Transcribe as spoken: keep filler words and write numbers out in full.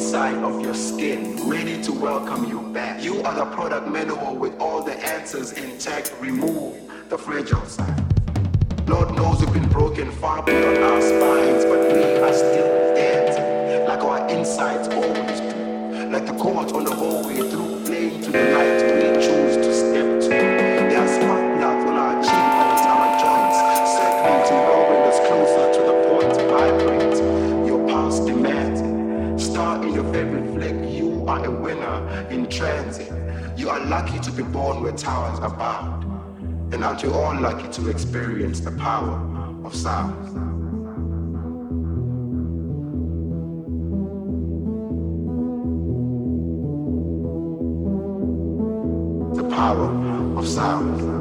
inside of your skin, ready to welcome you back. You are the product manual with all the answers intact. Remove the fragile side. Lord knows we've been broken far beyond our spines, but we are still dancing like our insides always do. Like the chords on the hallway through, playing to the light we choose to step to. There are spark plugs on our cheek and our joints, circling to lowering us closer to the point to vibrate. Your pulse demands it. Star in your favorite flick, you are a winner in transit. You are lucky to be born where towers abound. And aren't you all lucky to experience the power of sound? The power of sound.